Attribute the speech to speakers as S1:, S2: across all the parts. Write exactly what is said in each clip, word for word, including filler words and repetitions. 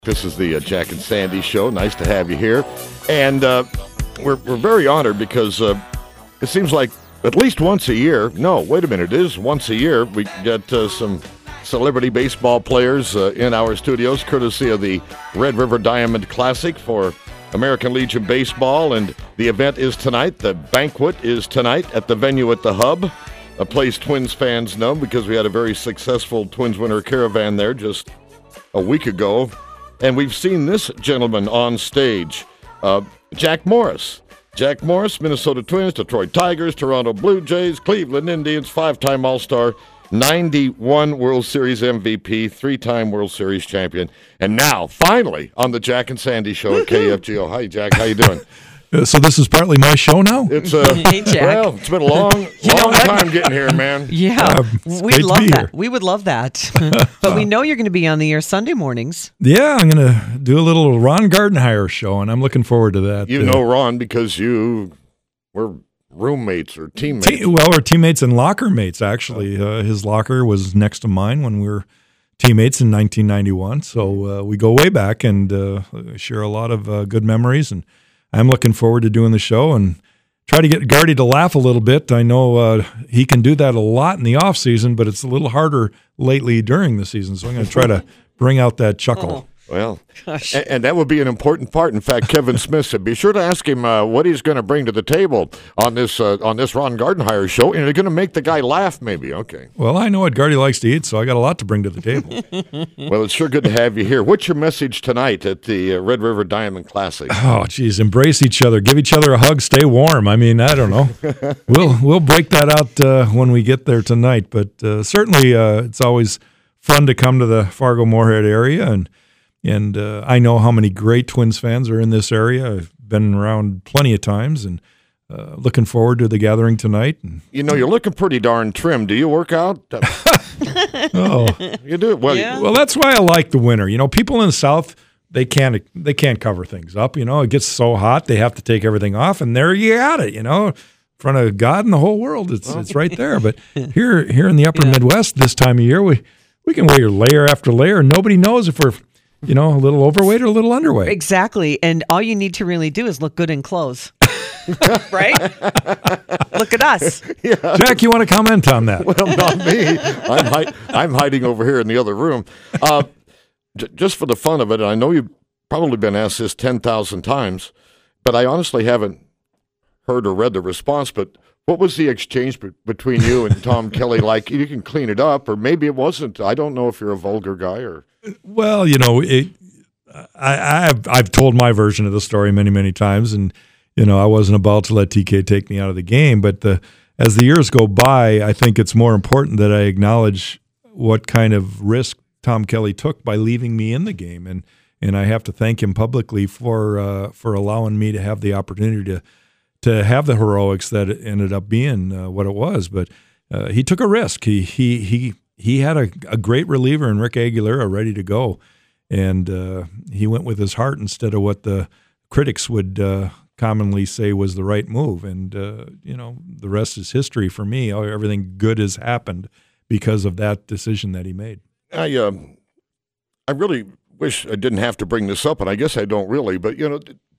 S1: This is the uh, Jack and Sandy Show. Nice to have you here. And uh, we're, we're very honored because uh, it seems like at least once a year, no, wait a minute, it is once a year, we get uh, some celebrity baseball players uh, in our studios, courtesy of the Red River Diamond Classic for American Legion Baseball. And the event is tonight. The banquet is tonight at the venue at the Hub, a place Twins fans know because we had a very successful Twins winter caravan there just a week ago. And we've seen this gentleman on stage, uh, Jack Morris. Jack Morris, Minnesota Twins, Detroit Tigers, Toronto Blue Jays, Cleveland Indians, five-time All-Star, ninety-one World Series M V P, three-time World Series champion, and now, finally, on the Jack and Sandy Show at K F G O. Hi, Jack. How you doing?
S2: Uh, so this is partly my show now?
S1: It's uh,
S3: Hey, Jack.
S1: Well, it's been a long, long time getting here, man.
S3: Yeah,
S2: Uh, it's
S3: we'd
S2: great to
S3: love
S2: be
S3: that.
S2: here.
S3: We would love that. But we know you're going to be on the air Sunday mornings.
S2: Yeah, I'm going to do a little Ron Gardenhire show, and I'm looking forward to that.
S1: You
S2: Uh,
S1: know Ron because you were roommates or teammates.
S2: te- well, we're teammates and locker mates, actually. Uh, his locker was next to mine when we were teammates in nineteen ninety-one. So uh, we go way back and uh, share a lot of uh, good memories, and I'm looking forward to doing the show and try to get Gardy to laugh a little bit. I know uh, he can do that a lot in the off season, but it's a little harder lately during the season. So I'm going to try to bring out that chuckle.
S1: Well,
S3: Gosh.
S1: and, and that would be an important part. In fact, Kevin Smith said, "Be sure to ask him uh, what he's going to bring to the table on this uh, on this Ron Gardenhire show, and you're going to make the guy laugh, maybe." Okay.
S2: Well, I know what Gardy likes to eat, so I got a lot to bring to the table.
S1: Well, it's sure good to have you here. What's your message tonight at the uh, Red River Diamond Classic?
S2: Oh, geez, embrace each other, give each other a hug, stay warm. I mean, I don't know. we'll we'll break that out uh, when we get there tonight, but uh, certainly uh, it's always fun to come to the Fargo-Moorhead area, and and uh, I know how many great Twins fans are in this area. I've been around plenty of times, and uh, looking forward to the gathering tonight. And,
S1: You know, you're looking pretty darn trim. Do you work out?
S2: oh,
S1: You do? Well,
S3: Yeah.
S2: well, that's why I like the winter. You know, people in the South, they can't they can't cover things up. You know, it gets so hot they have to take everything off, and there you got it. You know, in front of God and the whole world, it's it's right there. But here here in the Upper Midwest, this time of year, we we can wear layer after layer, and nobody knows if we're you know a little overweight or a little underweight.
S3: Exactly. And all you need to really do is look good in clothes. Right? Look at us.
S2: Jack, you want to comment on that?
S1: well, not me. I'm, hi- I'm hiding over here in the other room. Uh, j- just for the fun of it, and I know you've probably been asked this ten thousand times, but I honestly haven't heard or read the response. But what was the exchange be- between you and Tom Kelly like? You can clean it up, or maybe it wasn't. I don't know if you're a vulgar guy or...
S2: Well, you know, it, I, I've I've told my version of the story many many times, and you know, I wasn't about to let T K take me out of the game. But the, as the years go by, I think it's more important that I acknowledge what kind of risk Tom Kelly took by leaving me in the game, and and I have to thank him publicly for uh, for allowing me to have the opportunity to to have the heroics that it ended up being uh, what it was. But uh, he took a risk. He he he. He had a, a great reliever in Rick Aguilera ready to go, and uh, he went with his heart instead of what the critics would uh, commonly say was the right move. And, uh, you know, the rest is history for me. Everything good has happened because of that decision that he made.
S1: I, uh, I really wish I didn't have to bring this up, and I guess I don't really, but, you know,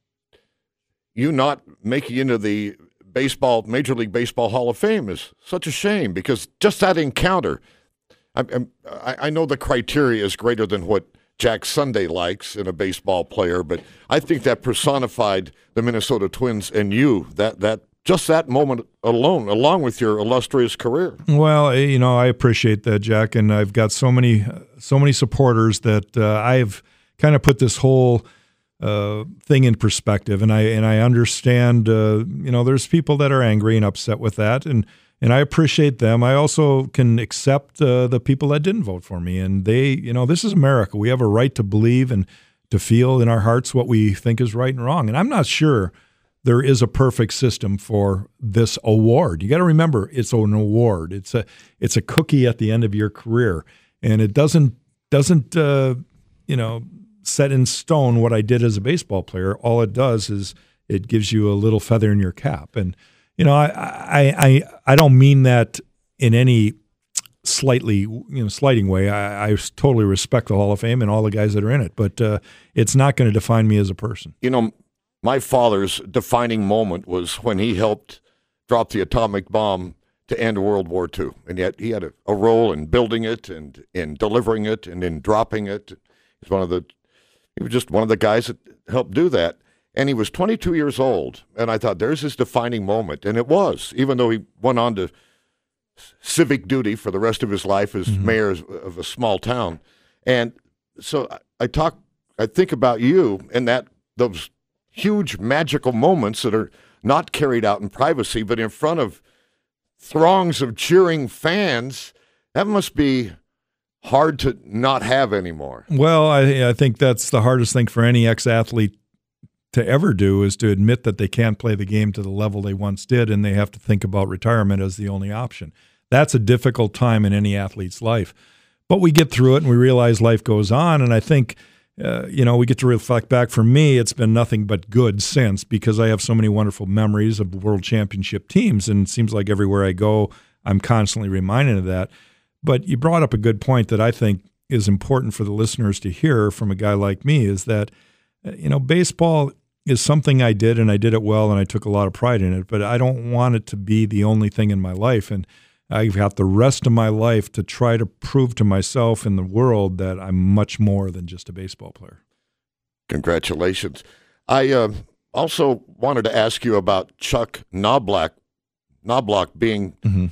S1: you not making into the baseball, Major League Baseball Hall of Fame is such a shame because just that encounter – I, I know the criteria is greater than what Jack Sunday likes in a baseball player, but I think that personified the Minnesota Twins and you, that, that just that moment alone, along with your illustrious career.
S2: Well, you know, I appreciate that, Jack, and I've got so many so many supporters that uh, I've kind of put this whole uh, thing in perspective, and I and I understand, uh, you know, there's people that are angry and upset with that, and And I appreciate them. I also can accept uh, the people that didn't vote for me. And they, you know, this is America. We have a right to believe and to feel in our hearts what we think is right and wrong. And I'm not sure there is a perfect system for this award. You got to remember, it's an award. It's a it's a cookie at the end of your career, and it doesn't doesn't uh, you know set in stone what I did as a baseball player. All it does is it gives you a little feather in your cap. And you know, I, I I I don't mean that in any slightly, you know, slighting way. I, I totally respect the Hall of Fame and all the guys that are in it, but uh, it's not going to define me as a person.
S1: You know, my father's defining moment was when he helped drop the atomic bomb to end World War Two. And yet he had a, a role in building it and in delivering it and in dropping it. He's one of the, he was just one of the guys that helped do that. And he was twenty-two years old. And I thought, there's his defining moment. And it was, even though he went on to civic duty for the rest of his life as mm-hmm. mayor of a small town. And so I, I talk, I think about you and that, those huge magical moments that are not carried out in privacy, but in front of throngs of cheering fans. That must be hard to not have anymore.
S2: Well, I, I think that's the hardest thing for any ex-athlete to ever do, is to admit that they can't play the game to the level they once did, and they have to think about retirement as the only option. That's a difficult time in any athlete's life. But we get through it, and we realize life goes on, and I think Uh, you know, we get to reflect back. For me, it's been nothing but good since, because I have so many wonderful memories of world championship teams, and it seems like everywhere I go, I'm constantly reminded of that. But you brought up a good point that I think is important for the listeners to hear from a guy like me, is that, you know, baseball is something I did, and I did it well, and I took a lot of pride in it, but I don't want it to be the only thing in my life. And I've got the rest of my life to try to prove to myself and the world that I'm much more than just a baseball player.
S1: Congratulations. I uh, also wanted to ask you about Chuck Knobloch, Knobloch being
S2: mm-hmm.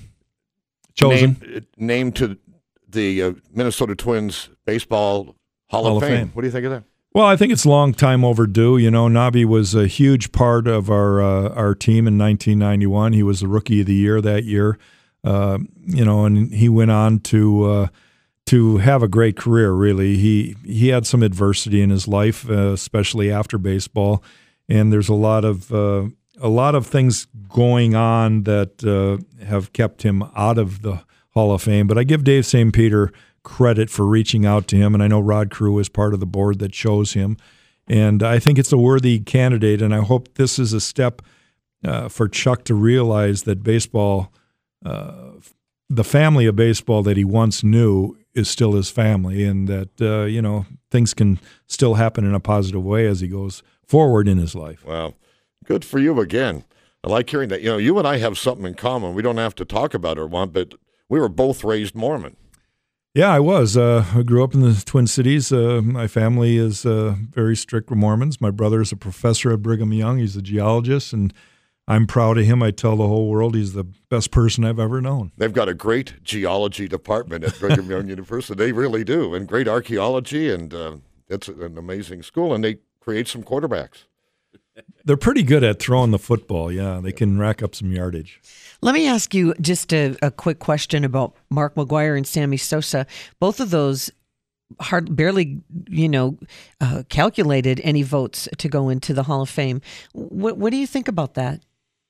S2: chosen,
S1: named, named to the uh, Minnesota Twins Baseball Hall,
S2: Hall
S1: of,
S2: of
S1: Fame.
S2: Fame.
S1: What do you think of that?
S2: Well, I think it's a long time overdue. You know, Nobby was a huge part of our uh, our team in nineteen ninety-one. He was the Rookie of the Year that year. Uh, you know, and he went on to uh, to have a great career. Really, he he had some adversity in his life, uh, especially after baseball, and there's a lot of uh, a lot of things going on that uh, have kept him out of the Hall of Fame. But I give Dave Saint Peter credit for reaching out to him, and I know Rod Carew is part of the board that chose him, and I think it's a worthy candidate. And I hope this is a step uh, for Chuck to realize that baseball. Uh, the family of baseball that he once knew is still his family, and that, uh, you know, things can still happen in a positive way as he goes forward in his life.
S1: Wow. Good for you again. I like hearing that. You know, you and I have something in common. We don't have to talk about it or want, but we were both raised Mormon.
S2: Yeah, I was. Uh, I grew up in the Twin Cities. Uh, my family is uh, very strict Mormons. My brother is a professor at Brigham Young. He's a geologist, and I'm proud of him. I tell the whole world he's the best person I've ever known.
S1: They've got a great geology department at Brigham Young University. They really do, and great archaeology, and uh, it's an amazing school, and they create some quarterbacks.
S2: They're pretty good at throwing the football, yeah. They can rack up some yardage.
S3: Let me ask you just a, a quick question about Mark McGwire and Sammy Sosa. Both of those hard, barely, you know, uh, calculated any votes to go into the Hall of Fame. What, what do you think about that?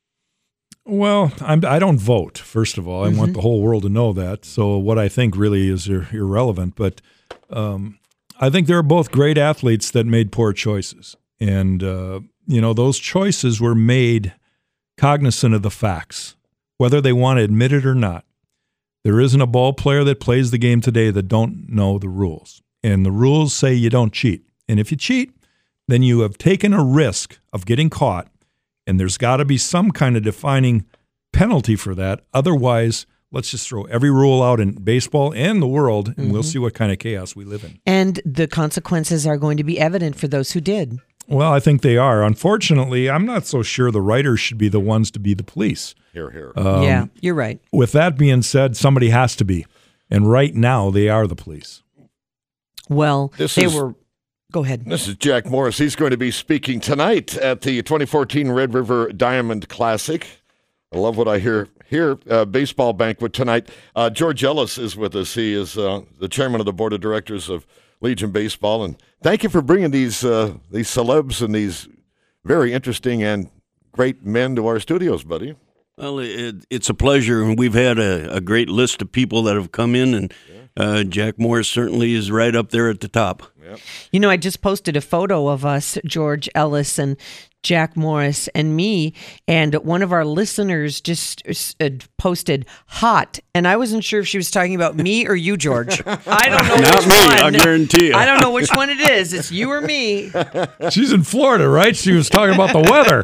S2: Well, I'm, I don't vote, first of all. I mm-hmm. want the whole world to know that. So what I think really is ir- irrelevant. But um, I think they're both great athletes that made poor choices. And, uh, you know, those choices were made cognizant of the facts, whether they want to admit it or not. There isn't a ball player that plays the game today that don't know the rules. And the rules say you don't cheat. And if you cheat, then you have taken a risk of getting caught. And there's got to be some kind of defining penalty for that. Otherwise, let's just throw every rule out in baseball and the world, and mm-hmm. we'll see what kind of chaos we live in.
S3: And the consequences are going to be evident for those who did.
S2: Well, I think they are. Unfortunately, I'm not so sure the writers should be the ones to be the police.
S1: Here, here.
S2: Um,
S3: yeah, you're right.
S2: With that being said, somebody has to be. And right now, they are the police.
S3: Well,
S1: this
S3: they
S1: is-
S3: were... Go ahead.
S1: This is Jack Morris. He's going to be speaking tonight at the twenty fourteen Red River Diamond Classic. I love what I hear here. Uh, baseball banquet tonight. Uh, George Ellis is with us. He is uh, the chairman of the board of directors of Legion Baseball. And thank you for bringing these uh, these celebs and these very interesting and great men to our studios, buddy.
S4: Well, it, it's a pleasure, and we've had a, a great list of people that have come in and uh, Jack Morris certainly is right up there at the top.
S3: You know, I just posted a photo of us, George Ellis and Jack Morris and me, and one of our listeners just uh, posted hot, and I wasn't sure if she was talking about me or you, George. I don't know
S4: Not
S3: which
S4: me,
S3: one.
S4: I guarantee you.
S3: I don't know which one it is. It's you or me.
S2: She's in Florida, right? She was talking about the weather.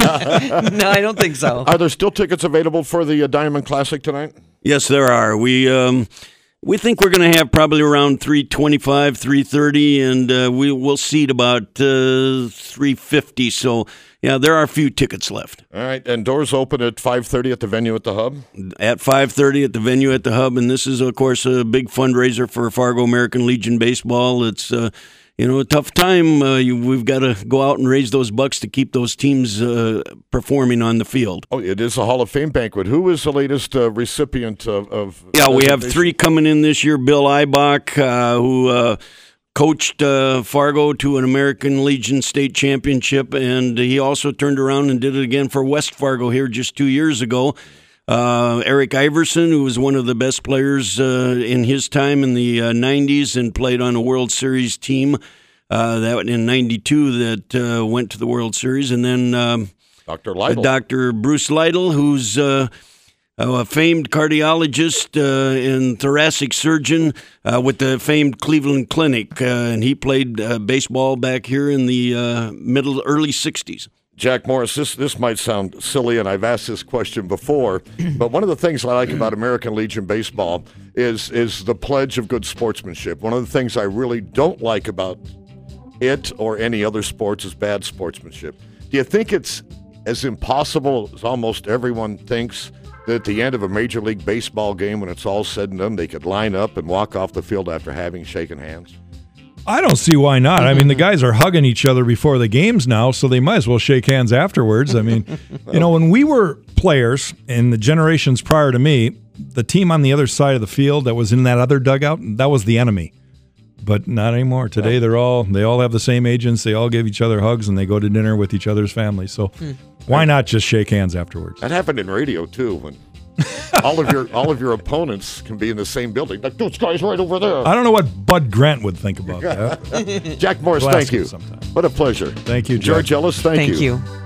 S3: No, I don't think so.
S1: Are there still tickets available for the uh, Diamond Classic tonight?
S4: Yes, there are. We um, we think we're going to have probably around three twenty-five, three thirty, and uh, we will seat about uh, three fifty. So, yeah, there are a few tickets left.
S1: All right, and doors open at five thirty at the venue at the Hub?
S4: At five thirty at the venue at the Hub, and this is, of course, a big fundraiser for Fargo American Legion Baseball. It's uh, you know, a tough time. Uh, you, we've got to go out and raise those bucks to keep those teams uh, performing on the field.
S1: Oh, it is a Hall of Fame banquet. Who is the latest uh, recipient of, of
S4: Yeah, we have three coming in this year. Bill Eibach, uh, who uh, coached uh, Fargo to an American Legion state championship, and he also turned around and did it again for West Fargo here just two years ago. Uh, Eric Iverson, who was one of the best players uh, in his time in the uh, nineties and played on a World Series team uh, that in ninety-two that uh, went to the World Series. And then um,
S1: Doctor Lytle.
S4: Doctor Bruce Lytle, who's uh, a famed cardiologist uh, and thoracic surgeon uh, with the famed Cleveland Clinic. Uh, and he played uh, baseball back here in the uh, middle, early sixties.
S1: Jack Morris, this this might sound silly, and I've asked this question before, but one of the things I like about American Legion Baseball is is the pledge of good sportsmanship. One of the things I really don't like about it or any other sports is bad sportsmanship. Do you think it's as impossible as almost everyone thinks that at the end of a Major League Baseball game, when it's all said and done, they could line up and walk off the field after having shaken hands?
S2: I don't see why not. I mean, the guys are hugging each other before the games now, so they might as well shake hands afterwards. I mean, you know, when we were players in the generations prior to me, the team on the other side of the field that was in that other dugout, that was the enemy. But not anymore. Today, they're all they all have the same agents. They all give each other hugs, and they go to dinner with each other's families. So why not just shake hands afterwards?
S1: That happened in radio, too, when all of your all of your opponents can be in the same building. Like, those guys right over there.
S2: I don't know what Bud Grant would think about that.
S1: Jack Morris,
S2: We'll
S1: thank
S2: ask him
S1: you.
S2: sometime.
S1: What a pleasure.
S2: Thank you, Jack.
S1: George Ellis, thank,
S3: Thank
S1: you.
S3: you.